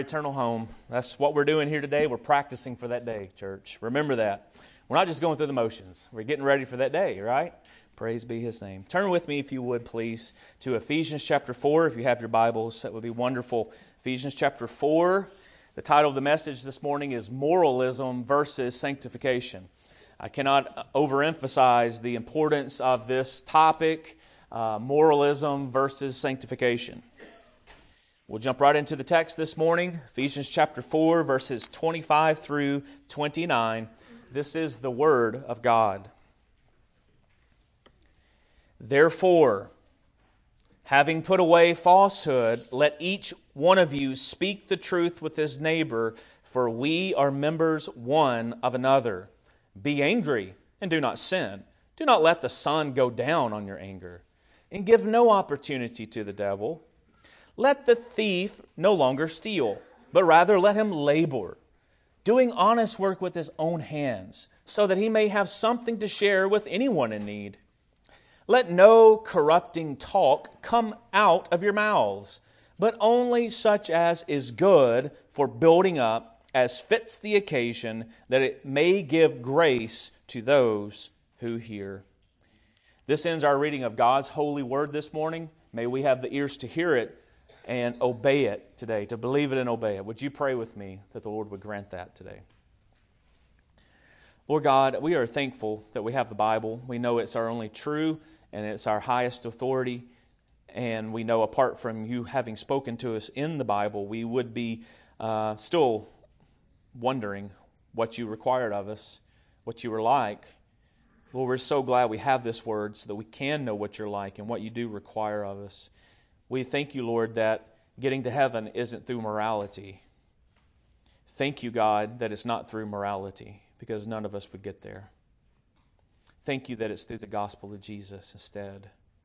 Eternal home. That's what we're doing here today. We're practicing for that day, church. Remember that. We're not just going through the motions. We're getting ready for that day, right? Praise be His name. Turn with me, if you would, please, to Ephesians chapter 4. If you have your Bibles, that would be wonderful. Ephesians chapter 4. The title of the message this morning is Moralism versus Sanctification. I cannot overemphasize the importance of this topic, moralism versus sanctification. We'll jump right into the text this morning, Ephesians chapter 4, verses 25 through 29. This is the Word of God. Therefore, having put away falsehood, let each one of you speak the truth with his neighbor, for we are members one of another. Be angry and do not sin. Do not let the sun go down on your anger, and give no opportunity to the devil. Let the thief no longer steal, but rather let him labor, doing honest work with his own hands, so that he may have something to share with anyone in need. Let no corrupting talk come out of your mouths, but only such as is good for building up, as fits the occasion, that it may give grace to those who hear. This ends our reading of God's holy word this morning. May we have the ears to hear it and obey it today, to believe it and obey it. Would you pray with me that the Lord would grant that today? Lord God, we are thankful that we have the Bible. We know it's our only true and it's our highest authority. And we know apart from you having spoken to us in the Bible, we would be still wondering what you required of us, what you were like. Lord, we're so glad we have this word so that we can know what you're like and what you do require of us. We thank you, Lord, that getting to heaven isn't through morality. Thank you, God, that it's not through morality, because none of us would get there. Thank you that it's through the gospel of Jesus instead.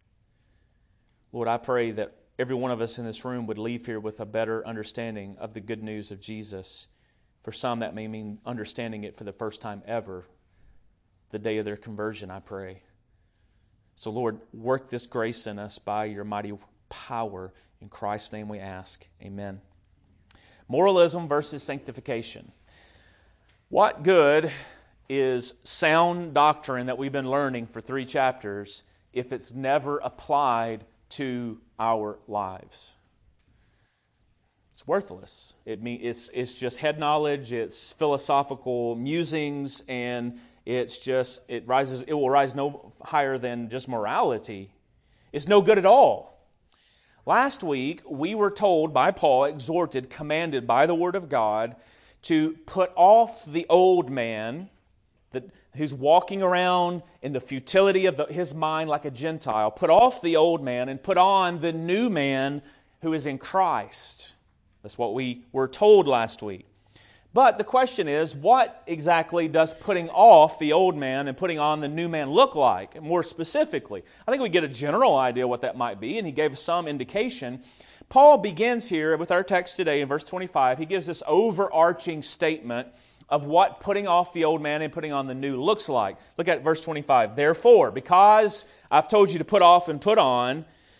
Lord, I pray that every one of us in this room would leave here with a better understanding of the good news of Jesus. For some, that may mean understanding it for the first time ever, the day of their conversion, I pray. So, Lord, work this grace in us by your mighty power. In Christ's name we ask. Amen. Moralism versus sanctification. What good is sound doctrine that we've been learning for 3 chapters if it's never applied to our lives? It's worthless. It's just head knowledge, it's philosophical musings, and it will rise no higher than just morality. It's no good at all. Last week, we were told by Paul, exhorted, commanded by the Word of God, to put off the old man who's walking around in the futility of his mind like a Gentile. Put off the old man and put on the new man who is in Christ. That's what we were told last week. But the question is, what exactly does putting off the old man and putting on the new man look like? More specifically, I think we get a general idea what that might be, and he gave us some indication. Paul begins here with our text today in verse 25. He gives this overarching statement of what putting off the old man and putting on the new looks like. Look at verse 25. Therefore, because I've told you to put off and put on,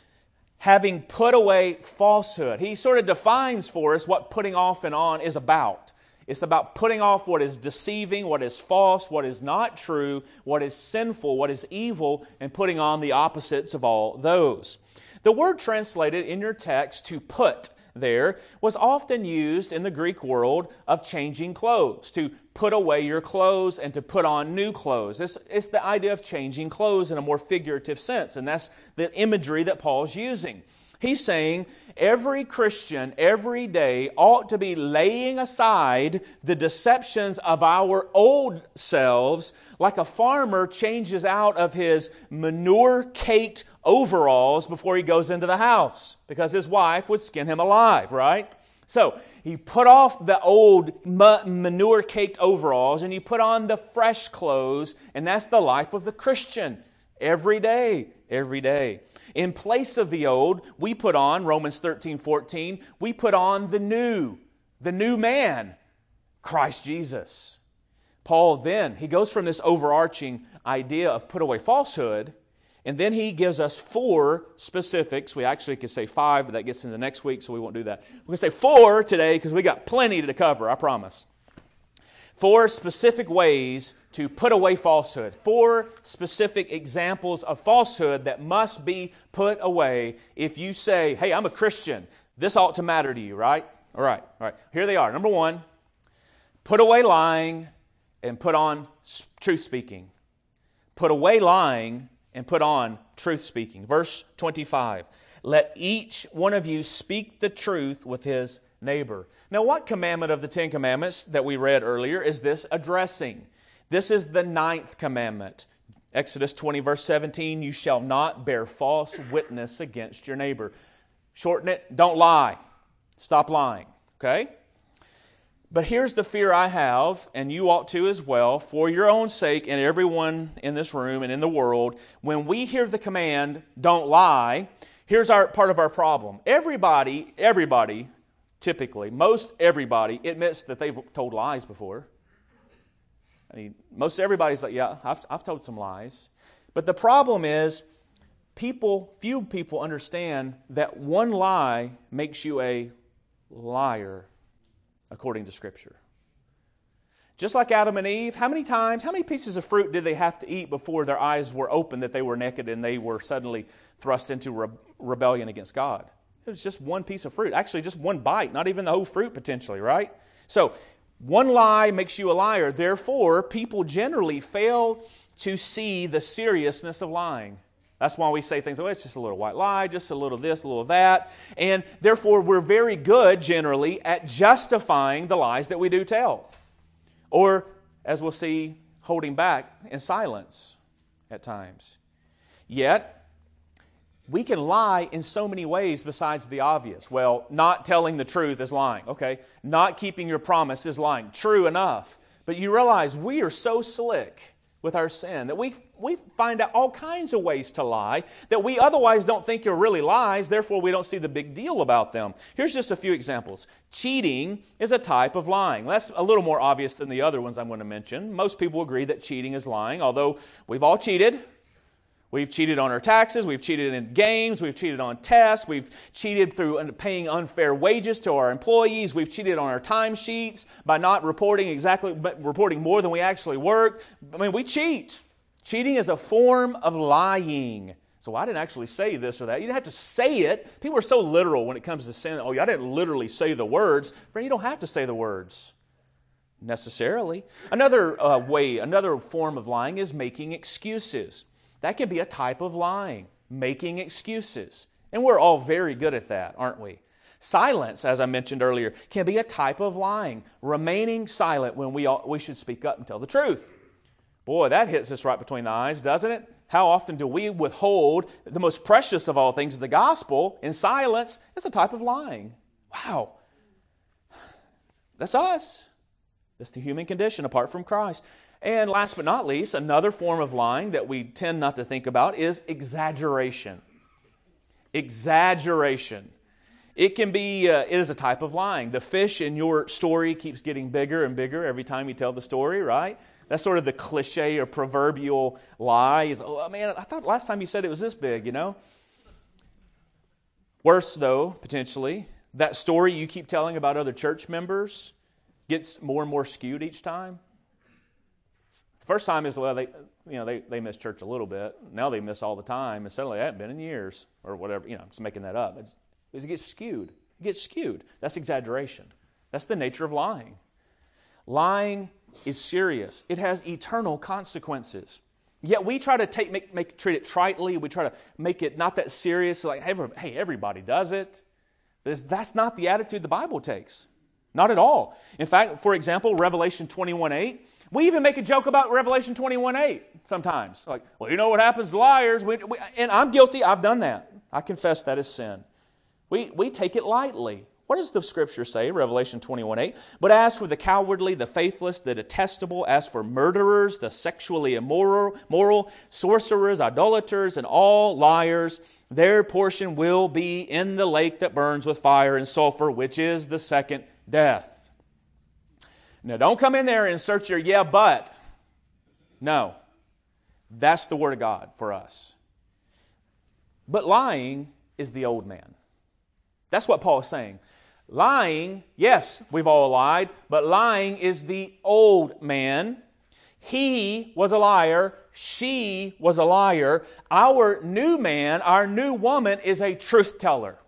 having put away falsehood. He sort of defines for us what putting off and on is about. It's about putting off what is deceiving, what is false, what is not true, what is sinful, what is evil, and putting on the opposites of all those. The word translated in your text to put there was often used in the Greek world of changing clothes, to put away your clothes and to put on new clothes. It's the idea of changing clothes in a more figurative sense, and that's the imagery that Paul's using. He's saying every Christian, every day, ought to be laying aside the deceptions of our old selves like a farmer changes out of his manure-caked overalls before he goes into the house, because his wife would skin him alive, right? So, you put off the old manure-caked overalls and you put on the fresh clothes, and that's the life of the Christian. Every day, every day. In place of the old, we put on, Romans 13:14, we put on the new man, Christ Jesus. Paul then, he goes from this overarching idea of put away falsehood, And then he gives us 4 specifics. We actually could say 5, but that gets into next week, so we won't do that. We're going to say 4 today because we got plenty to cover, I promise. 4 specific ways to put away falsehood. 4 specific examples of falsehood that must be put away. If you say, hey, I'm a Christian, this ought to matter to you, right? All right. Here they are. Number 1, put away lying and put on truth speaking. Put away lying and put on truth speaking. Verse 25, let each one of you speak the truth with his neighbor. Now, what commandment of the 10 commandments that we read earlier is this addressing? This is the 9th commandment. Exodus 20, verse 17, you shall not bear false witness against your neighbor. Shorten it, don't lie. Stop lying, okay? But here's the fear I have, and you ought to as well, for your own sake and everyone in this room and in the world. When we hear the command, don't lie, here's part of our problem. Everybody, typically, most everybody admits that they've told lies before. I mean, most everybody's like, yeah, I've told some lies. But the problem is, few people understand that one lie makes you a liar, according to Scripture. Just like Adam and Eve, how many pieces of fruit did they have to eat before their eyes were open that they were naked and they were suddenly thrust into rebellion against God? It was just one piece of fruit. Actually, just one bite, not even the whole fruit potentially, right? So, one lie makes you a liar. Therefore, people generally fail to see the seriousness of lying. That's why we say things like, it's just a little white lie, just a little this, a little that. And therefore, we're very good, generally, at justifying the lies that we do tell. Or, as we'll see, holding back in silence at times. Yet, we can lie in so many ways besides the obvious. Well, not telling the truth is lying. Okay, not keeping your promise is lying. True enough. But you realize we are so slick with our sin that we find out all kinds of ways to lie that we otherwise don't think are really lies, therefore we don't see the big deal about them. Here's just a few examples. Cheating is a type of lying. That's a little more obvious than the other ones I'm going to mention. Most people agree that cheating is lying, although we've all cheated. We've cheated on our taxes, we've cheated in games, we've cheated on tests, we've cheated through paying unfair wages to our employees, we've cheated on our timesheets by not reporting reporting more than we actually work. I mean, we cheat. Cheating is a form of lying. So I didn't actually say this or that. You didn't have to say it. People are so literal when it comes to sin. Oh, I didn't literally say the words. Friend, you don't have to say the words necessarily. Another form of lying is making excuses. That can be a type of lying, making excuses. And we're all very good at that, aren't we? Silence, as I mentioned earlier, can be a type of lying, remaining silent when we should speak up and tell the truth. Boy, that hits us right between the eyes, doesn't it? How often do we withhold the most precious of all things, the gospel, in silence? It's a type of lying. Wow. That's us. That's the human condition apart from Christ. And last but not least, another form of lying that we tend not to think about is exaggeration. Exaggeration. It is a type of lying. The fish in your story keeps getting bigger and bigger every time you tell the story, right? That's sort of the cliche or proverbial lie. Is, oh man, I thought last time you said it was this big, you know? Worse though, potentially, that story you keep telling about other church members gets more and more skewed each time. First time is, well, they miss church a little bit. Now they miss all the time, and suddenly they haven't been in years or whatever. I'm just making that up. It gets skewed. It gets skewed. That's exaggeration. That's the nature of lying. Lying is serious. It has eternal consequences. Yet we try to treat it tritely. We try to make it not that serious. Like, hey, everybody does it. That's not the attitude the Bible takes. Not at all. In fact, for example, Revelation 21:8. We even make a joke about Revelation 21:8 sometimes. Like, well, you know what happens to liars? And I'm guilty. I've done that. I confess that is sin. We take it lightly. What does the Scripture say, Revelation 21:8? But as for the cowardly, the faithless, the detestable, as for murderers, the sexually immoral, sorcerers, idolaters, and all liars, their portion will be in the lake that burns with fire and sulfur, which is the second death. Now, don't come in there and insert your yeah, but. No. That's the Word of God for us. But lying is the old man. That's what Paul is saying. Lying, yes, we've all lied, but lying is the old man. He was a liar. She was a liar. Our new man, our new woman is a truth teller.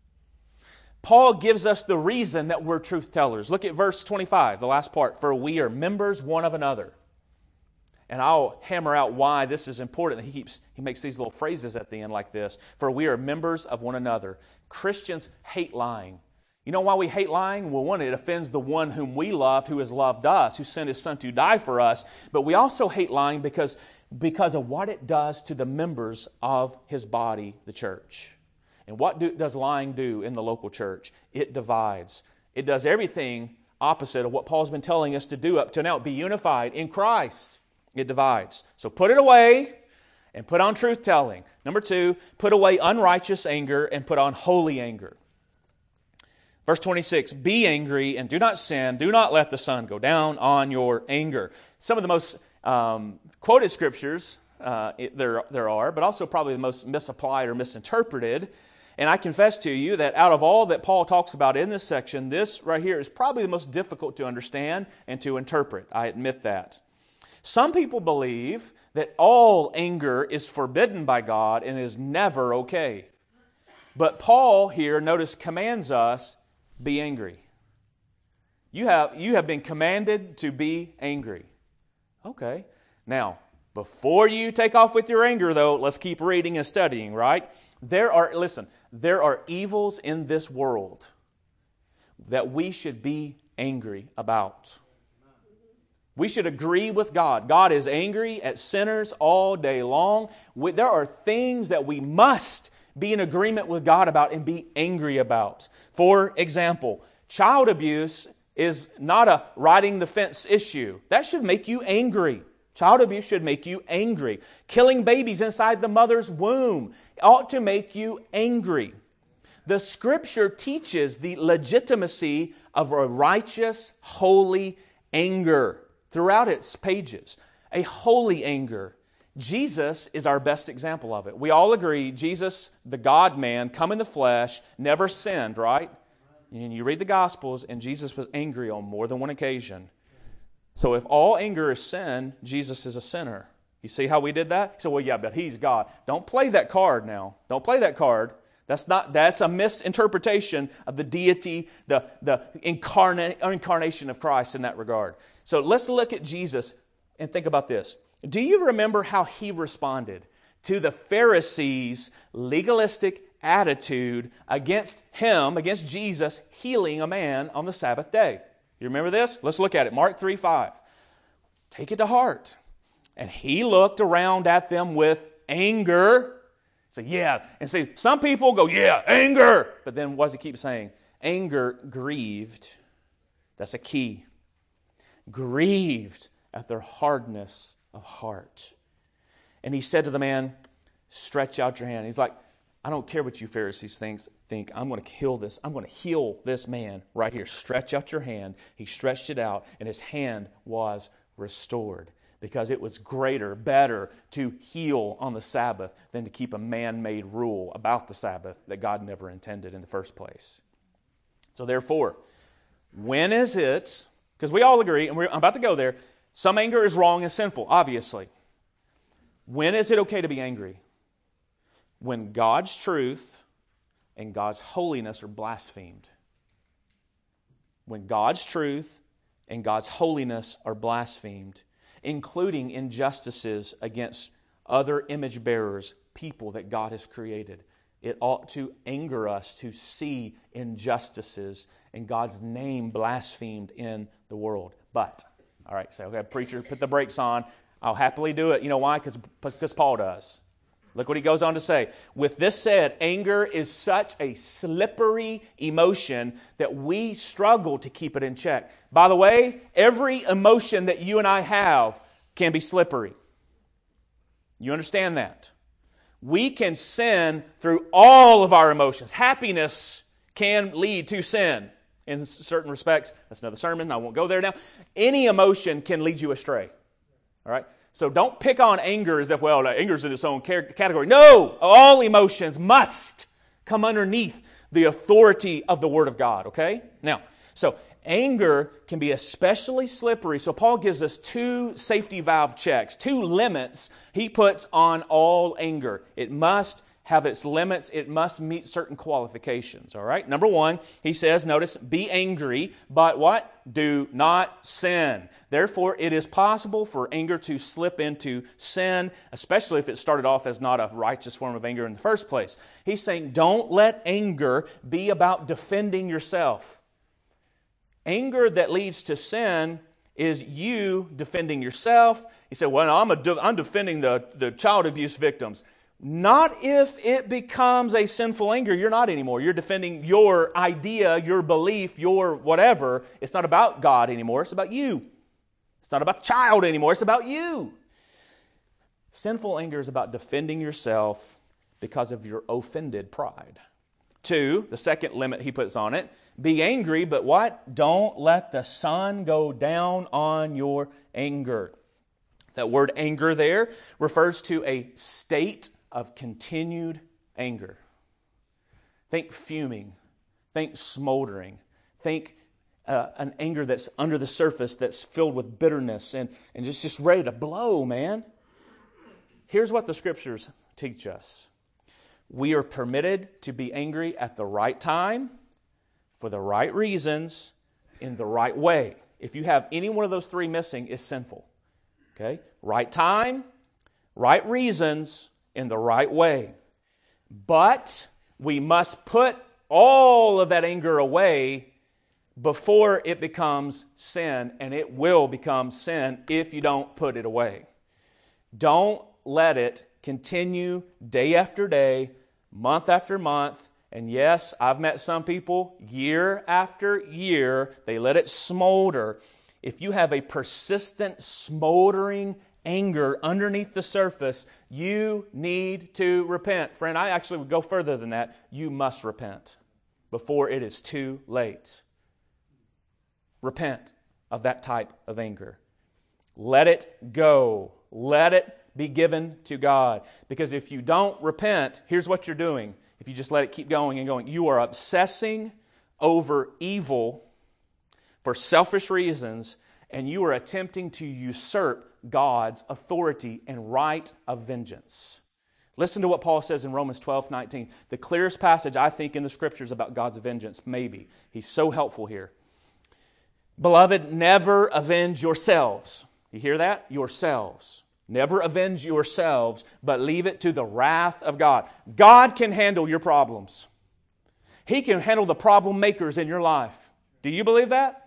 Paul gives us the reason that we're truth tellers. Look at verse 25, the last part. For we are members one of another. And I'll hammer out why this is important. He makes these little phrases at the end like this. For we are members of one another. Christians hate lying. You know why we hate lying? Well, one, it offends the one whom we loved, who has loved us, who sent His Son to die for us. But we also hate lying because of what it does to the members of His body, the church. And what does lying do in the local church? It divides. It does everything opposite of what Paul's been telling us to do up to now. Be unified in Christ. It divides. So put it away and put on truth-telling. Number 2, put away unrighteous anger and put on holy anger. Verse 26, be angry and do not sin. Do not let the sun go down on your anger. Some of the most quoted scriptures there are, but also probably the most misapplied or misinterpreted. And I confess to you that out of all that Paul talks about in this section, this right here is probably the most difficult to understand and to interpret. I admit that. Some people believe that all anger is forbidden by God and is never okay. But Paul here, notice, commands us, be angry. You have been commanded to be angry. Okay. Now, before you take off with your anger, though, let's keep reading and studying, right? There are evils in this world that we should be angry about. We should agree with God. God is angry at sinners all day long. There are things that we must be in agreement with God about and be angry about. For example, child abuse is not a riding the fence issue. That should make you angry. Child abuse should make you angry. Killing babies inside the mother's womb ought to make you angry. The Scripture teaches the legitimacy of a righteous, holy anger throughout its pages. A holy anger. Jesus is our best example of it. We all agree Jesus, the God-man, come in the flesh, never sinned, right? And you read the Gospels, and Jesus was angry on more than one occasion. So if all anger is sin, Jesus is a sinner. You see how we did that? So, well, yeah, but He's God. Don't play that card now. Don't play that card. That's a misinterpretation of the deity, the incarnation of Christ in that regard. So let's look at Jesus and think about this. Do you remember how He responded to the Pharisees' legalistic attitude against Him, against Jesus, healing a man on the Sabbath day? You remember this? Let's look at it. Mark 3:5. Take it to heart. And He looked around at them with anger. So yeah, and see, some people go, yeah, anger. But then what does He keep saying? Anger grieved. That's a key. Grieved at their hardness of heart. And He said to the man, stretch out your hand. He's like, I don't care what you Pharisees think. I'm going to kill this. I'm going to heal this man right here. Stretch out your hand. He stretched it out, and his hand was restored. Because it was better to heal on the Sabbath than to keep a man-made rule about the Sabbath that God never intended in the first place. So therefore, when is it, because we all agree, and I'm about to go there, some anger is wrong and sinful, obviously. When is it okay to be angry? When God's truth and God's holiness are blasphemed. When God's truth and God's holiness are blasphemed, including injustices against other image bearers, people that God has created. It ought to anger us to see injustices and God's name blasphemed in the world. But, all right, so okay, preacher, put the brakes on. I'll happily do it. You know why? Because Paul does. Look what he goes on to say. With this said, anger is such a slippery emotion that we struggle to keep it in check. By the way, every emotion that you and I have can be slippery. You understand that? We can sin through all of our emotions. Happiness can lead to sin in certain respects. That's another sermon. I won't go there now. Any emotion can lead you astray. All right? So don't pick on anger as if, well, anger's in its own category. No! All emotions must come underneath the authority of the Word of God, okay? Now, so anger can be especially slippery. So Paul gives us 2 safety valve checks, 2 limits he puts on all anger. It must have its limits. It must meet certain qualifications, all right? Number 1, he says, notice, be angry, but what? Do not sin. Therefore, it is possible for anger to slip into sin, especially if it started off as not a righteous form of anger in the first place. He's saying, don't let anger be about defending yourself. Anger that leads to sin is you defending yourself. He said, well, I'm defending the child abuse victims. Not if it becomes a sinful anger. You're not anymore. You're defending your idea, your belief, your whatever. It's not about God anymore. It's about you. It's not about the child anymore. It's about you. Sinful anger is about defending yourself because of your offended pride. 2, the second limit he puts on it, be angry, but what? Don't let the sun go down on your anger. That word anger there refers to a state of continued anger. Think fuming. Think smoldering. Think an anger that's under the surface that's filled with bitterness and just ready to blow, man. Here's what the Scriptures teach us. We are permitted to be angry at the right time, for the right reasons, in the right way. If you have any one of those 3 missing, it's sinful. Okay? Right time, right reasons, in the right way. But we must put all of that anger away before it becomes sin, and it will become sin if you don't put it away. Don't let it continue day after day, month after month, and yes, I've met some people year after year, they let it smolder. If you have a persistent smoldering anger underneath the surface, you need to repent. Friend, I actually would go further than that. You must repent before it is too late. Repent of that type of anger. Let it go. Let it be given to God. Because if you don't repent, here's what you're doing. If you just let it keep going and going, you are obsessing over evil for selfish reasons, and you are attempting to usurp God's authority and right of vengeance. Listen to what Paul says in Romans 12:19. The clearest passage, I think, in the Scriptures about God's vengeance, maybe. He's so helpful here. Beloved, never avenge yourselves. You hear that? Yourselves. Never avenge yourselves, but leave it to the wrath of God. God can handle your problems. He can handle the problem makers in your life. Do you believe that?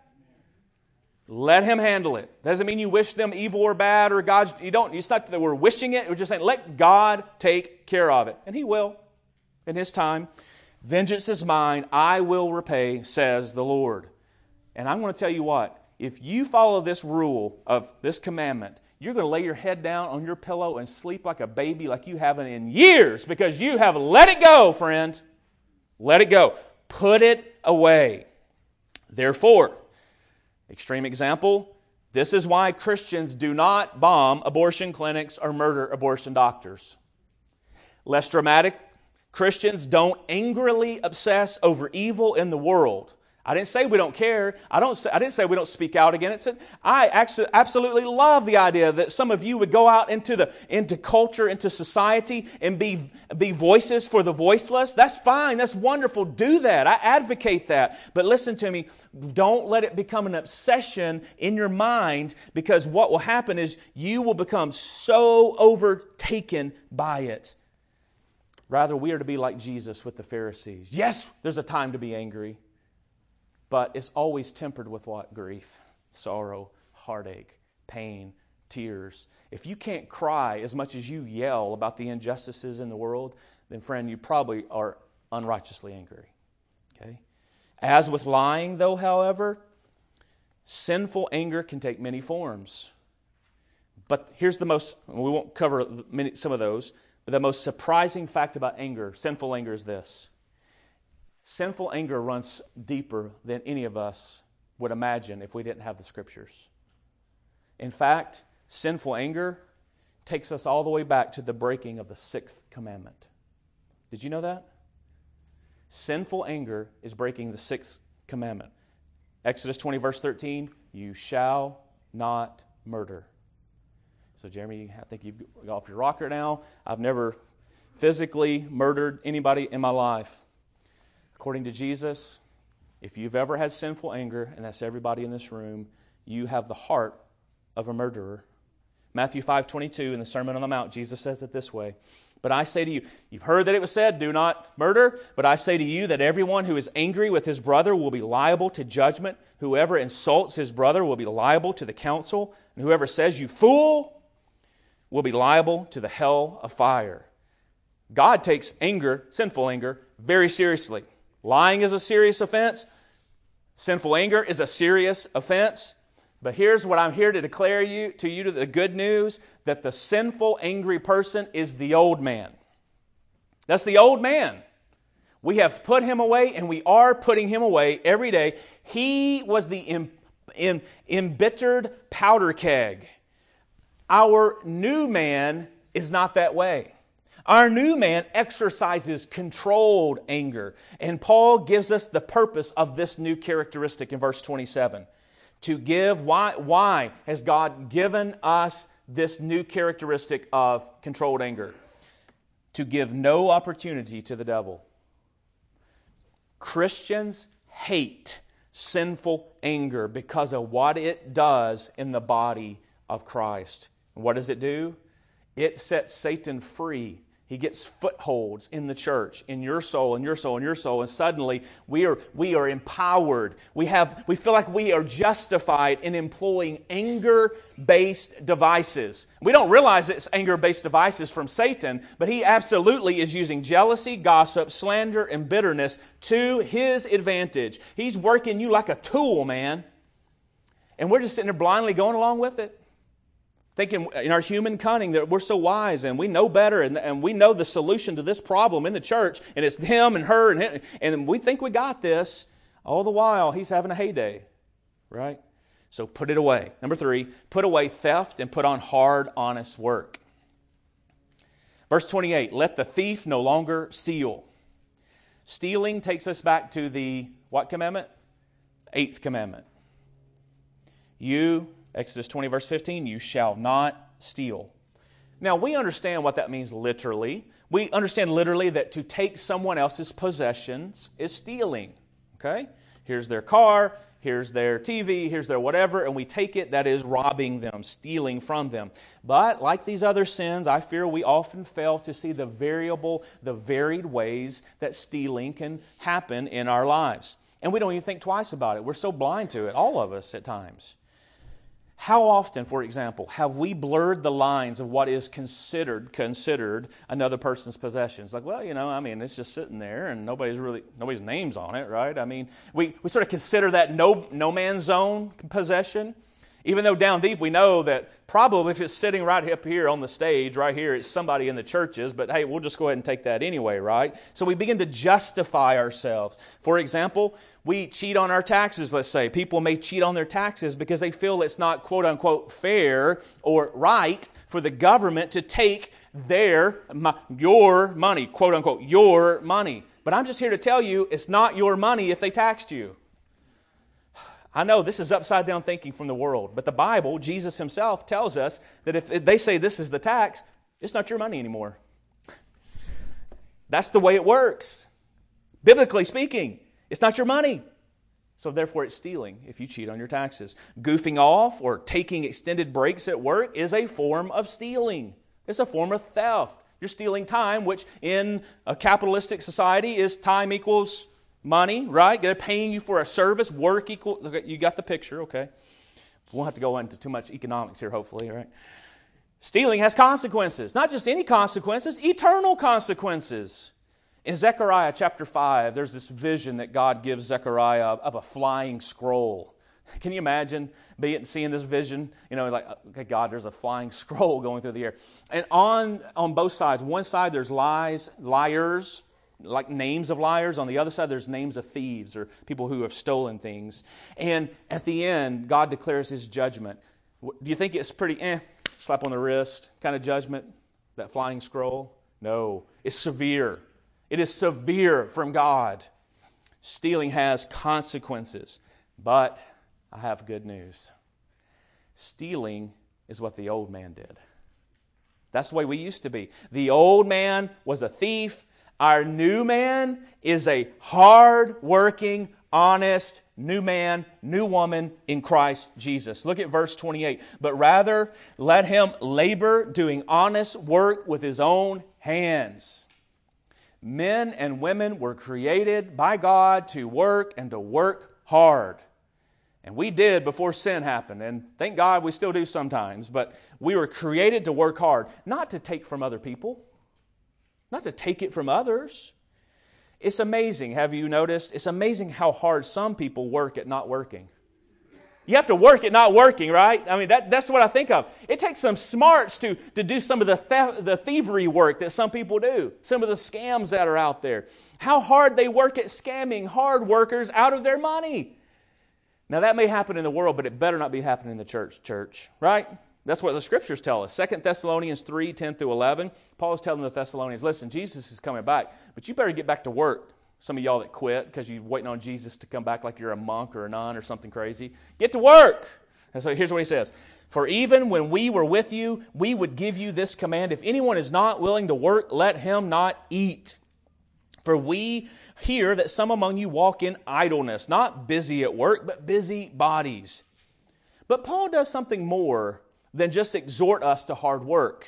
Let Him handle it. Doesn't mean you wish them evil or bad or God. You don't. It's not that we're wishing it. We're just saying, let God take care of it. And He will in His time. Vengeance is mine. I will repay, says the Lord. And I'm going to tell you what. If you follow this rule of this commandment, you're going to lay your head down on your pillow and sleep like a baby like you haven't in years because you have let it go, friend. Let it go. Put it away. Therefore, extreme example, this is why Christians do not bomb abortion clinics or murder abortion doctors. Less dramatic, Christians don't angrily obsess over evil in the world. I didn't say we don't care. I didn't say we don't speak out against it. I actually absolutely love the idea that some of you would go out into culture, into society, and be voices for the voiceless. That's fine. That's wonderful. Do that. I advocate that. But listen to me. Don't let it become an obsession in your mind, because what will happen is you will become so overtaken by it. Rather, we are to be like Jesus with the Pharisees. Yes, there's a time to be angry. But it's always tempered with what? Grief, sorrow, heartache, pain, tears. If you can't cry as much as you yell about the injustices in the world, then friend, you probably are unrighteously angry. Okay? As with lying, though, however, sinful anger can take many forms. But here's the most, we won't cover some of those, but the most surprising fact about anger, sinful anger, is this. Sinful anger runs deeper than any of us would imagine if we didn't have the Scriptures. In fact, sinful anger takes us all the way back to the breaking of the 6th commandment. Did you know that? Sinful anger is breaking the 6th commandment. Exodus 20, verse 13, you shall not murder. So, Jeremy, I think you've got off your rocker now. I've never physically murdered anybody in my life. According to Jesus, if you've ever had sinful anger, and that's everybody in this room, you have the heart of a murderer. Matthew 5:22 in the Sermon on the Mount, Jesus says it this way. But I say to you, you've heard that it was said, do not murder. But I say to you that everyone who is angry with his brother will be liable to judgment. Whoever insults his brother will be liable to the council. And whoever says, you fool, will be liable to the hell of fire. God takes anger, sinful anger, very seriously. Lying is a serious offense. Sinful anger is a serious offense. But here's what I'm here to declare to you the good news, that the sinful, angry person is the old man. That's the old man. We have put him away, and we are putting him away every day. He was the embittered powder keg. Our new man is not that way. Our new man exercises controlled anger. And Paul gives us the purpose of this new characteristic in verse 27. To give, why has God given us this new characteristic of controlled anger? To give no opportunity to the devil. Christians hate sinful anger because of what it does in the body of Christ. And what does it do? It sets Satan free. He gets footholds in the church, in your soul, in your soul, in your soul, and suddenly we are empowered. We feel like we are justified in employing anger-based devices. We don't realize it's anger-based devices from Satan, but he absolutely is using jealousy, gossip, slander, and bitterness to his advantage. He's working you like a tool, man. And we're just sitting there blindly going along with it. Thinking in our human cunning that we're so wise and we know better and we know the solution to this problem in the church, and it's him and her and him, and we think we got this. All the while, he's having a heyday, right? So put it away. Number 3, put away theft and put on hard, honest work. Verse 28, let the thief no longer steal. Stealing takes us back to the what commandment? 8th commandment. Exodus 20, verse 15, you shall not steal. Now, we understand what that means literally. We understand literally that to take someone else's possessions is stealing. Okay? Here's their car, here's their TV, here's their whatever, and we take it, that is robbing them, stealing from them. But like these other sins, I fear we often fail to see the varied ways that stealing can happen in our lives. And we don't even think twice about it. We're so blind to it, all of us at times. How often, for example, have we blurred the lines of what is considered another person's possessions? Like, well, it's just sitting there and nobody's name's on it, right? I mean, we sort of consider that no man's zone possession. Even though down deep we know that probably if it's sitting right up here on the stage, right here, it's somebody in the churches, but hey, we'll just go ahead and take that anyway, right? So we begin to justify ourselves. For example, we cheat on our taxes, let's say. People may cheat on their taxes because they feel it's not quote-unquote fair or right for the government to take your money, quote-unquote, your money. But I'm just here to tell you it's not your money if they taxed you. I know this is upside down thinking from the world, but the Bible, Jesus himself tells us that if they say this is the tax, it's not your money anymore. That's the way it works. Biblically speaking, it's not your money. So therefore it's stealing if you cheat on your taxes. Goofing off or taking extended breaks at work is a form of stealing. It's a form of theft. You're stealing time, which in a capitalistic society is time equals money, right? They're paying you for a service. Work equal. You got the picture, okay? We won't have to go into too much economics here, hopefully, right? Stealing has consequences. Not just any consequences, eternal consequences. In Zechariah chapter 5, there's this vision that God gives Zechariah of a flying scroll. Can you imagine seeing this vision? Like, okay, God, there's a flying scroll going through the air. And on both sides, one side there's liars, like names of liars. On the other side, there's names of thieves or people who have stolen things. And at the end, God declares his judgment. Do you think it's pretty slap on the wrist kind of judgment, that flying scroll. No, it's severe. It is severe from God. Stealing has consequences. But I have good news. Stealing is what the old man did. That's the way we used to be. The old man was a thief. Our new man is a hard-working, honest new man, new woman in Christ Jesus. Look at verse 28. But rather, let him labor doing honest work with his own hands. Men and women were created by God to work and to work hard. And we did before sin happened. And thank God we still do sometimes. But we were created to work hard, not to take from other people, not to take it from others. It's amazing, have you noticed? It's amazing how hard some people work at not working. You have to work at not working, right? I mean, that's what I think of. It takes some smarts to do some of the thievery work that some people do, some of the scams that are out there. How hard they work at scamming hard workers out of their money. Now, that may happen in the world, but it better not be happening in the church, right? That's what the Scriptures tell us. 2 Thessalonians 3, 10 through 11, Paul is telling the Thessalonians, listen, Jesus is coming back, but you better get back to work. Some of y'all that quit because you're waiting on Jesus to come back like you're a monk or a nun or something crazy. Get to work. And so here's what he says. For even when we were with you, we would give you this command. If anyone is not willing to work, let him not eat. For we hear that some among you walk in idleness, not busy at work, but busy bodies. But Paul does something more than just exhort us to hard work.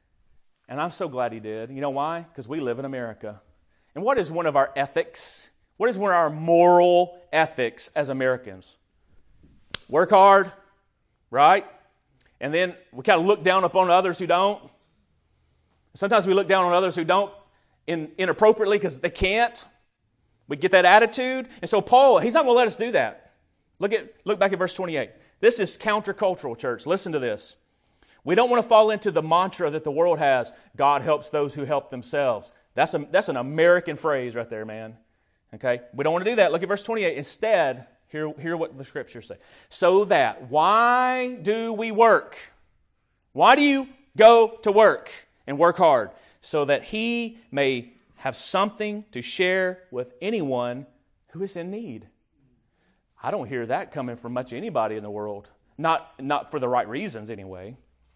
And I'm so glad he did. You know why? Because we live in America. And what is one of our ethics? What is one of our moral ethics as Americans? Work hard, right? And then we kind of look down upon others who don't. Sometimes we look down on others who don't inappropriately because they can't. We get that attitude. And so Paul, he's not going to let us do that. Look back at verse 28. This is countercultural, church. Listen to this. We don't want to fall into the mantra that the world has, God helps those who help themselves. That's an American phrase right there, man. Okay? We don't want to do that. Look at verse 28. Instead, hear what the Scriptures say. So that, why do we work? Why do you go to work and work hard? So that he may have something to share with anyone who is in need. I don't hear that coming from much anybody in the world. Not for the right reasons, anyway.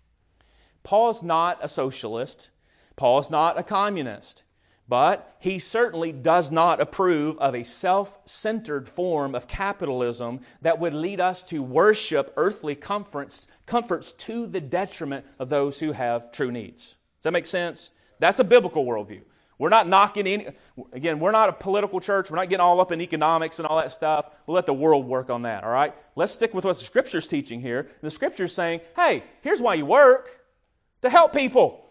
Paul's not a socialist. Paul's not a communist. But he certainly does not approve of a self-centered form of capitalism that would lead us to worship earthly comforts to the detriment of those who have true needs. Does that make sense? That's a biblical worldview. We're not knocking any... Again, we're not a political church. We're not getting all up in economics and all that stuff. We'll let the world work on that, all right? Let's stick with what the Scripture's teaching here. The Scripture's saying, hey, here's why you work. To help people.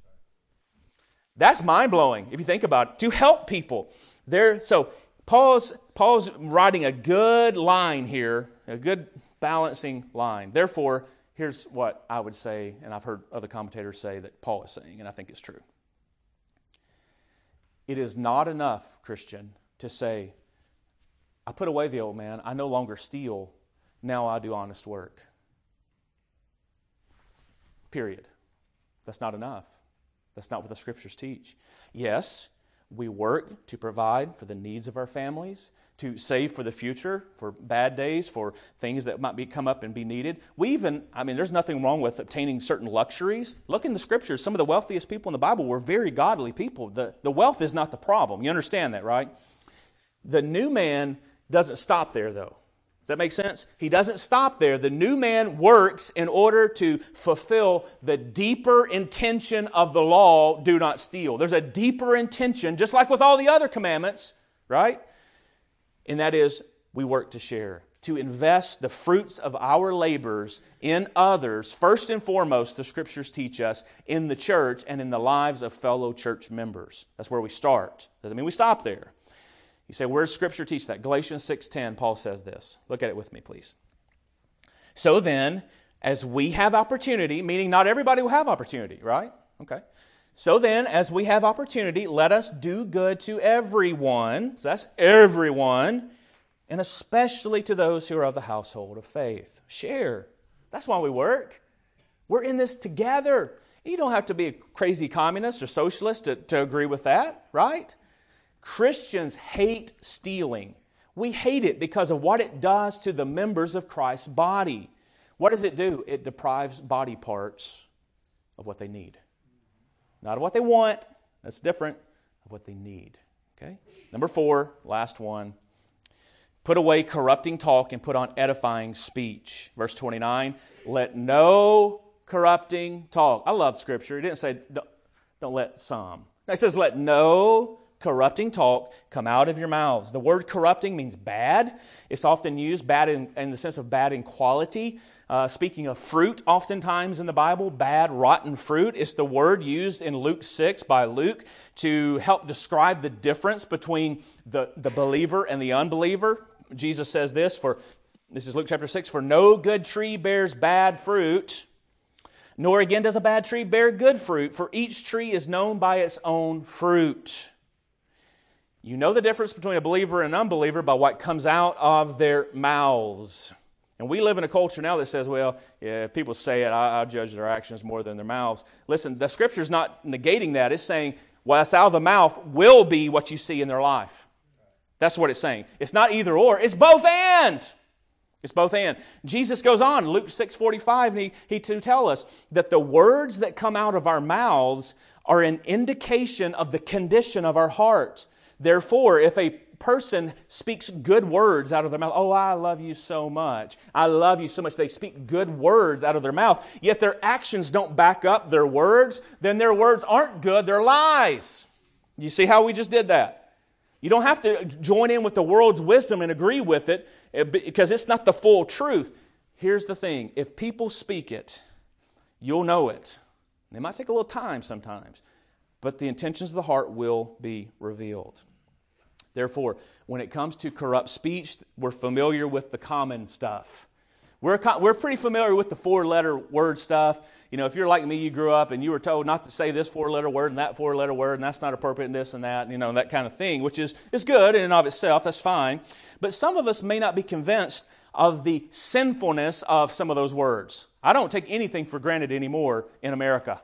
That's mind-blowing if you think about it. To help people. So Paul's writing a good line here, a good balancing line. Therefore, here's what I would say, and I've heard other commentators say that Paul is saying, and I think it's true. It is not enough, Christian, to say, I put away the old man, I no longer steal, now I do honest work. Period. That's not enough. That's not what the Scriptures teach. Yes, we work to provide for the needs of our families, to save for the future, for bad days, for things that might come up and be needed. There's nothing wrong with obtaining certain luxuries. Look in the Scriptures. Some of the wealthiest people in the Bible were very godly people. The wealth is not the problem. You understand that, right? The new man doesn't stop there, though. Does that make sense? He doesn't stop there. The new man works in order to fulfill the deeper intention of the law, do not steal. There's a deeper intention, just like with all the other commandments, right? And that is, we work to share, to invest the fruits of our labors in others. First and foremost, the Scriptures teach us, in the church and in the lives of fellow church members. That's where we start. Doesn't mean we stop there. You say, where does Scripture teach that? Galatians 6:10, Paul says this. Look at it with me, please. So then, as we have opportunity, meaning not everybody will have opportunity, right? Okay. So then, as we have opportunity, let us do good to everyone. So that's everyone. And especially to those who are of the household of faith. Share. That's why we work. We're in this together. You don't have to be a crazy communist or socialist to agree with that, right? Christians hate stealing. We hate it because of what it does to the members of Christ's body. What does it do? It deprives body parts of what they need. Not of what they want. That's different. Of what they need. Okay? Number 4, last one. Put away corrupting talk and put on edifying speech. Verse 29, let no corrupting talk. I love Scripture. It didn't say don't let some. It says let no corrupting talk come out of your mouths. The word corrupting means bad. It's often used bad in the sense of bad in quality. Speaking of fruit, oftentimes in the Bible, bad, rotten fruit is the word used in Luke 6 by Luke to help describe the difference between the believer and the unbeliever. Jesus says this is Luke chapter 6, for no good tree bears bad fruit, nor again does a bad tree bear good fruit, for each tree is known by its own fruit. You know the difference between a believer and an unbeliever by what comes out of their mouths. And we live in a culture now that says, well, yeah, if people say it, I judge their actions more than their mouths. Listen, the Scripture's not negating that. It's saying what's out of the mouth will be what you see in their life. That's what it's saying. It's not either or. It's both and. It's both and. Jesus goes on, Luke 6:45, and he to tell us that the words that come out of our mouths are an indication of the condition of our heart. Therefore, if a person speaks good words out of their mouth, oh, I love you so much. I love you so much. They speak good words out of their mouth, yet their actions don't back up their words, then their words aren't good, they're lies. You see how we just did that? You don't have to join in with the world's wisdom and agree with it because it's not the full truth. Here's the thing. If people speak it, you'll know it. It might take a little time sometimes, but the intentions of the heart will be revealed. Therefore, when it comes to corrupt speech, we're familiar with the common stuff. We're pretty familiar with the 4-letter word stuff. You know, if you're like me, you grew up and you were told not to say this 4-letter word and that 4-letter word, and that's not appropriate and this and that, you know, that kind of thing, which is good in and of itself. That's fine. But some of us may not be convinced of the sinfulness of some of those words. I don't take anything for granted anymore in America.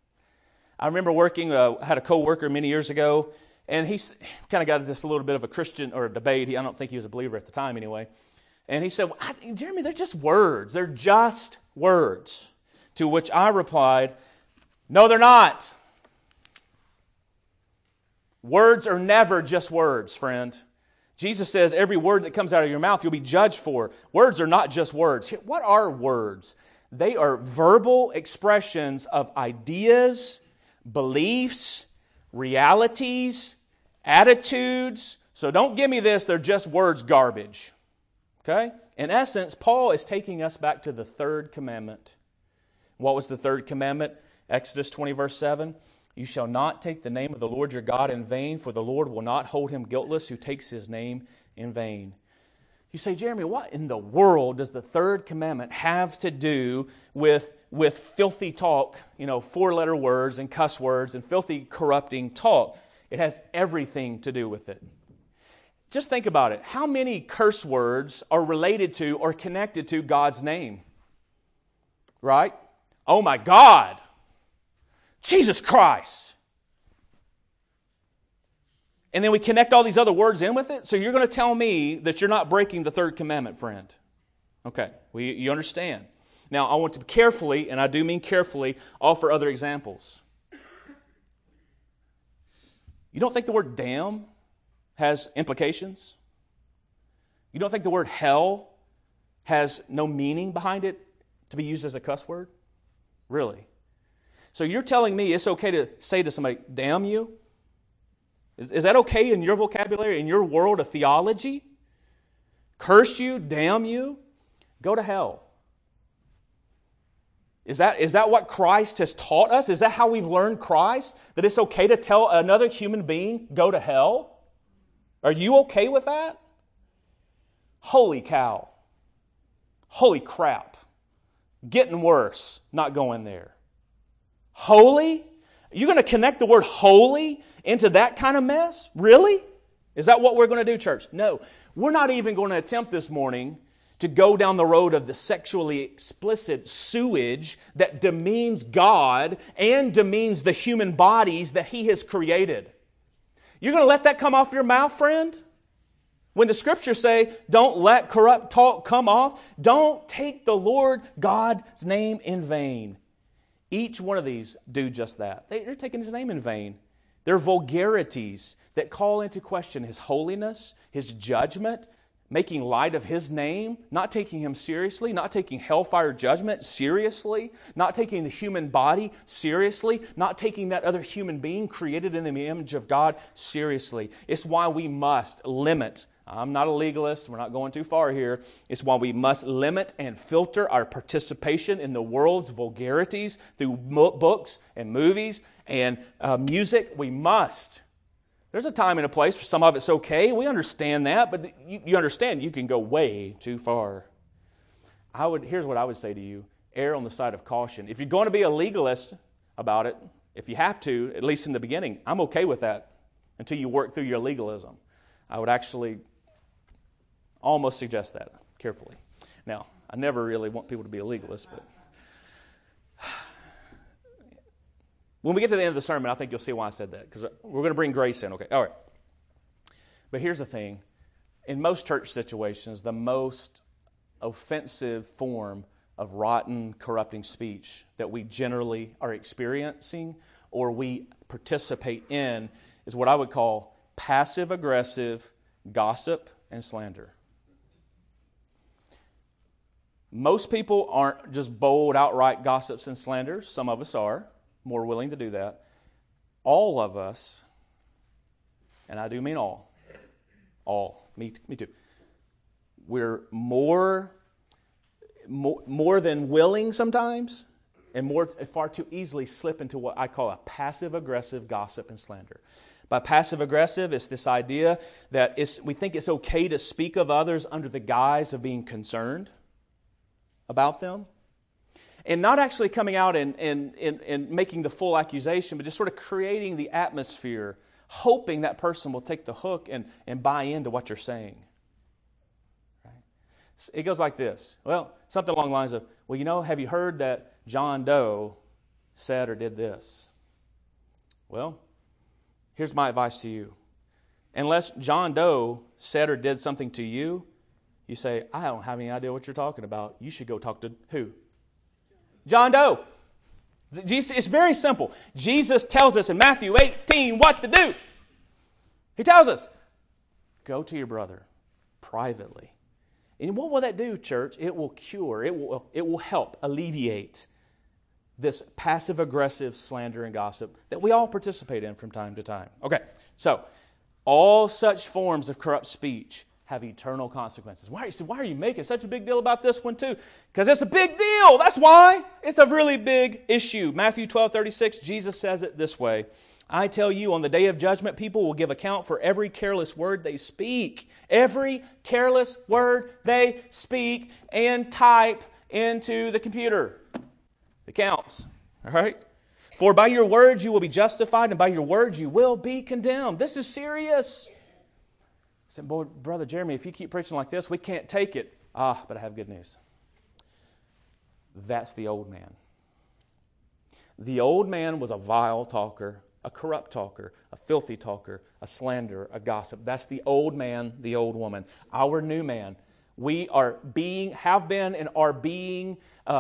I remember had a co-worker many years ago, and he kind of got this a little bit of a Christian or a debate. I don't think he was a believer at the time anyway. And he said, Jeremy, they're just words. They're just words. To which I replied, no, they're not. Words are never just words, friend. Jesus says every word that comes out of your mouth you'll be judged for. Words are not just words. What are words? They are verbal expressions of ideas, beliefs, realities, attitudes. So don't give me this, they're just words garbage. Okay? In essence, Paul is taking us back to the third commandment. What was the third commandment? Exodus 20, verse 7. You shall not take the name of the Lord your God in vain, for the Lord will not hold him guiltless who takes his name in vain. You say, Jeremy, what in the world does the third commandment have to do with filthy talk, 4-letter words and cuss words and filthy corrupting talk? It has everything to do with it. Just think about it. How many curse words are related to or connected to God's name? Right? Oh my God! Jesus Christ! And then we connect all these other words in with it? So you're going to tell me that you're not breaking the third commandment, friend. Okay, you understand. Now, I want to carefully, and I do mean carefully, offer other examples. You don't think the word damn has implications? You don't think the word hell has no meaning behind it to be used as a cuss word? Really? So you're telling me it's okay to say to somebody, damn you? Is that okay in your vocabulary, in your world of theology? Curse you, damn you? Go to hell. Is that what Christ has taught us? Is that how we've learned Christ? That it's okay to tell another human being, go to hell? Are you okay with that? Holy cow. Holy crap. Getting worse, not going there. Holy? You're going to connect the word holy into that kind of mess? Really? Is that what we're going to do, church? No. We're not even going to attempt this morning to go down the road of the sexually explicit sewage that demeans God and demeans the human bodies that He has created. You're going to let that come off your mouth, friend? When the Scriptures say, don't let corrupt talk come off, don't take the Lord God's name in vain. Each one of these do just that. They're taking His name in vain. They're vulgarities that call into question His holiness, His judgment, making light of His name, not taking Him seriously, not taking hellfire judgment seriously, not taking the human body seriously, not taking that other human being created in the image of God seriously. It's why we must limit. I'm not a legalist. We're not going too far here. It's why we must limit and filter our participation in the world's vulgarities through books and movies and music. We must. There's a time and a place for some of it's okay. We understand that, but you understand you can go way too far. Here's what I would say to you. Err on the side of caution. If you're going to be a legalist about it, if you have to, at least in the beginning, I'm okay with that until you work through your legalism. I would actually almost suggest that carefully. Now, I never really want people to be a legalist, but when we get to the end of the sermon, I think you'll see why I said that, because we're going to bring grace in. Okay, all right. But here's the thing. In most church situations, the most offensive form of rotten, corrupting speech that we generally are experiencing or we participate in is what I would call passive-aggressive gossip and slander. Most people aren't just bold, outright gossips and slanders. Some of us are more willing to do that. All of us, and I do mean all, me too, we're more than willing sometimes and far too easily slip into what I call a passive-aggressive gossip and slander. By passive-aggressive, it's this idea that we think it's okay to speak of others under the guise of being concerned about them. And not actually coming out and making the full accusation, but just sort of creating the atmosphere, hoping that person will take the hook and buy into what you're saying. Right? It goes like this. Well, something along the lines of, well, have you heard that John Doe said or did this? Well, here's my advice to you. Unless John Doe said or did something to you, you say, I don't have any idea what you're talking about. You should go talk to who? John Doe. It's very simple. Jesus tells us in Matthew 18 what to do. He tells us, go to your brother privately. And what will that do, church? It will cure, it will help alleviate this passive-aggressive slander and gossip that we all participate in from time to time. Okay, so all such forms of corrupt speech have eternal consequences. Why are you making such a big deal about this one too? Because it's a big deal. That's why. It's a really big issue. Matthew 12:36, Jesus says it this way. I tell you, on the day of judgment, people will give account for every careless word they speak. Every careless word they speak and type into the computer. It counts. All right? For by your words you will be justified, and by your words you will be condemned. This is serious. I said, boy, Brother Jeremy, if you keep preaching like this, we can't take it. But I have good news. That's the old man. The old man was a vile talker, a corrupt talker, a filthy talker, a slanderer, a gossip. That's the old man, the old woman. Our new man. We have been and are being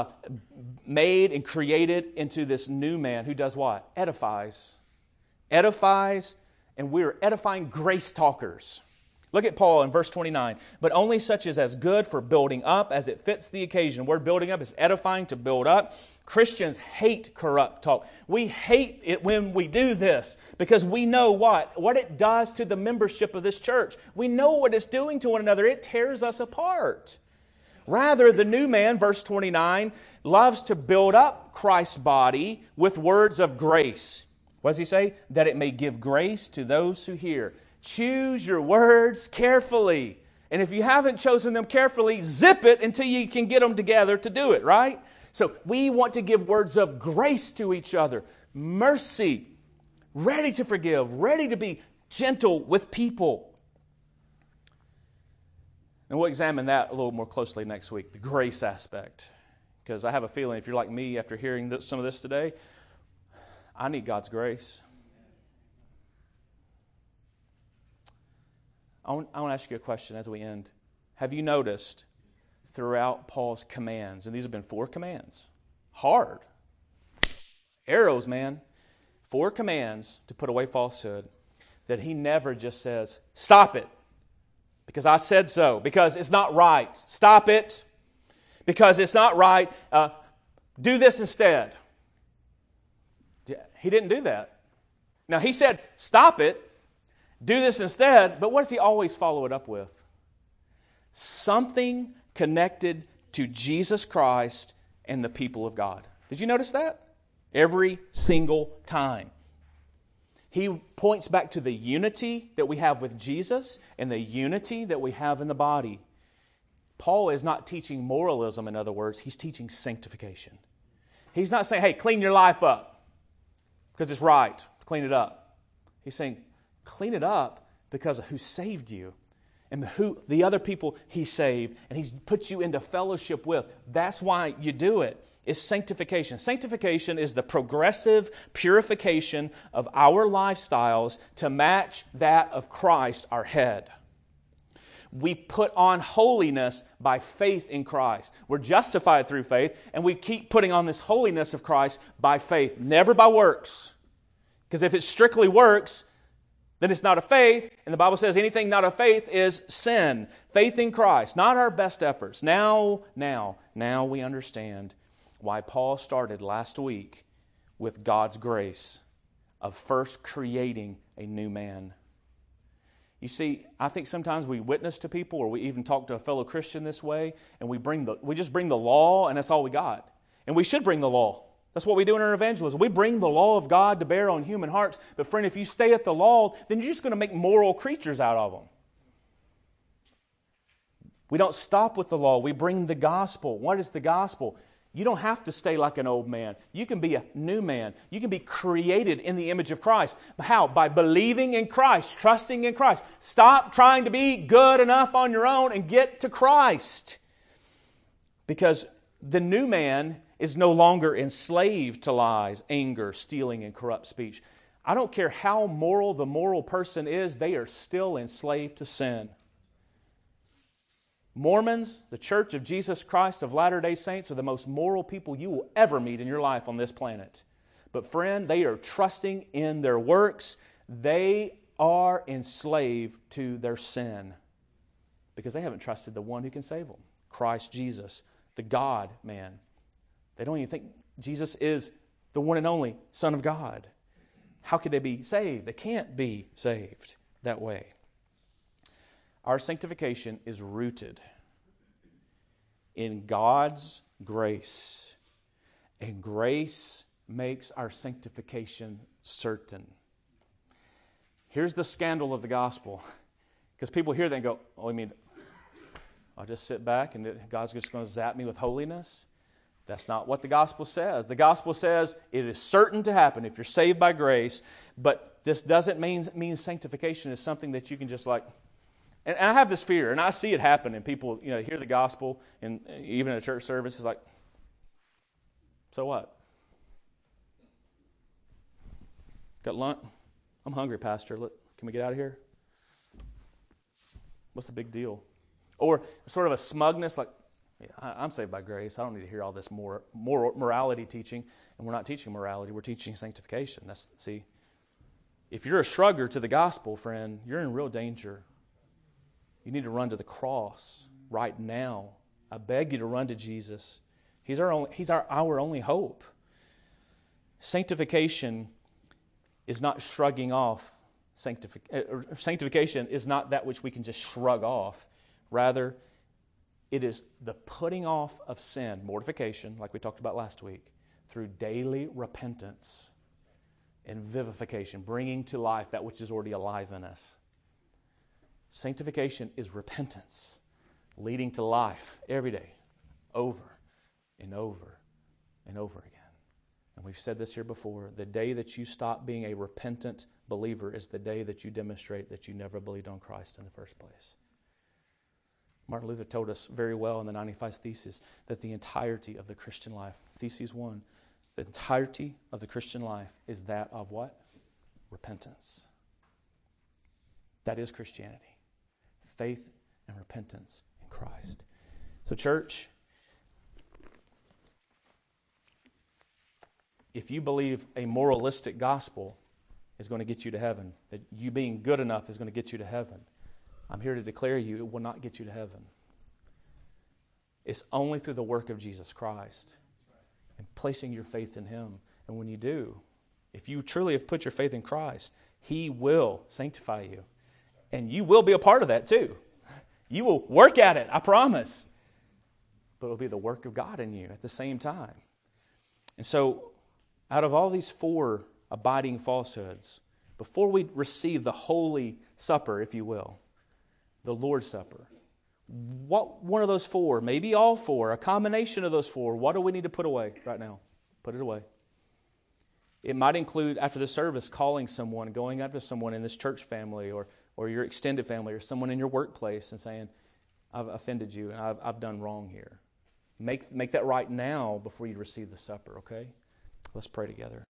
made and created into this new man who does what? Edifies. Edifies, and we're edifying grace talkers. Look at Paul in verse 29. But only such as good for building up as it fits the occasion. The word building up is edifying, to build up. Christians hate corrupt talk. We hate it when we do this because we know what it does to the membership of this church. We know what it's doing to one another. It tears us apart. Rather, the new man, verse 29, loves to build up Christ's body with words of grace. What does he say? That it may give grace to those who hear. Choose your words carefully. And if you haven't chosen them carefully, zip it until you can get them together to do it, right? So we want to give words of grace to each other. Mercy. Ready to forgive. Ready to be gentle with people. And we'll examine that a little more closely next week, the grace aspect. Because I have a feeling if you're like me after hearing some of this today, I need God's grace. I want to ask you a question as we end. Have you noticed throughout Paul's commands, and these have been 4 commands, hard, arrows, man, 4 commands to put away falsehood, that he never just says, stop it, because I said so, because it's not right. Stop it, because it's not right. Do this instead. He didn't do that. Now, he said, stop it, do this instead, but what does he always follow it up with? Something connected to Jesus Christ and the people of God. Did you notice that? Every single time. He points back to the unity that we have with Jesus and the unity that we have in the body. Paul is not teaching moralism, in other words. He's teaching sanctification. He's not saying, hey, clean your life up because it's right to clean it up. He's saying, clean it up because of who saved you and who the other people He saved and He's put you into fellowship with. That's why you do it. It's sanctification. Sanctification is the progressive purification of our lifestyles to match that of Christ, our head. We put on holiness by faith in Christ. We're justified through faith, and we keep putting on this holiness of Christ by faith, never by works. Because if it strictly works, then it's not of faith, and the Bible says anything not of faith is sin. Faith in Christ, not our best efforts. Now we understand why Paul started last week with God's grace of first creating a new man. You see, I think sometimes we witness to people or we even talk to a fellow Christian this way and we just bring the law and that's all we got. And we should bring the law. That's what we do in our evangelism. We bring the law of God to bear on human hearts. But friend, if you stay at the law, then you're just going to make moral creatures out of them. We don't stop with the law. We bring the gospel. What is the gospel? You don't have to stay like an old man. You can be a new man. You can be created in the image of Christ. How? By believing in Christ, trusting in Christ. Stop trying to be good enough on your own and get to Christ. Because the new man is no longer enslaved to lies, anger, stealing, and corrupt speech. I don't care how moral the moral person is, they are still enslaved to sin. Mormons, the Church of Jesus Christ of Latter-day Saints, are the most moral people you will ever meet in your life on this planet. But friend, they are trusting in their works. They are enslaved to their sin because they haven't trusted the one who can save them, Christ Jesus, the God-man. They don't even think Jesus is the one and only Son of God. How could they be saved? They can't be saved that way. Our sanctification is rooted in God's grace. And grace makes our sanctification certain. Here's the scandal of the gospel. Because people hear that and go, oh, you mean I'll just sit back and God's just going to zap me with holiness? That's not what the gospel says. The gospel says it is certain to happen if you're saved by grace, but this doesn't mean sanctification is something that you can just like. And I have this fear, and I see it happen, and people, hear the gospel, and even in a church service, it's like, so what? Got lunch? I'm hungry, Pastor. Can we get out of here? What's the big deal? Or sort of a smugness, like, yeah, I'm saved by grace. I don't need to hear all this more morality teaching. And we're not teaching morality. We're teaching sanctification. See, if you're a shrugger to the gospel, friend, you're in real danger. You need to run to the cross right now. I beg you to run to Jesus. He's our only hope. Sanctification is not shrugging off. Sanctification is not that which we can just shrug off. Rather, it is the putting off of sin, mortification, like we talked about last week, through daily repentance and vivification, bringing to life that which is already alive in us. Sanctification is repentance, leading to life every day, over and over and over again. And we've said this here before, the day that you stop being a repentant believer is the day that you demonstrate that you never believed on Christ in the first place. Martin Luther told us very well in the 95 Theses that the entirety of the Christian life, Thesis 1, the entirety of the Christian life is that of what? Repentance. That is Christianity. Faith and repentance in Christ. So church, if you believe a moralistic gospel is going to get you to heaven, that you being good enough is going to get you to heaven, I'm here to declare you it will not get you to heaven. It's only through the work of Jesus Christ and placing your faith in Him. And when you do, if you truly have put your faith in Christ, He will sanctify you. And you will be a part of that too. You will work at it, I promise. But it will be the work of God in you at the same time. And so, out of all these 4 abiding falsehoods, before we receive the Holy Supper, if you will, the Lord's Supper, what one of those 4, maybe all 4, a combination of those 4, what do we need to put away right now? Put it away. It might include, after the service, calling someone, going up to someone in this church family or your extended family or someone in your workplace and saying, I've offended you and I've done wrong here. Make that right now before you receive the supper, okay? Let's pray together.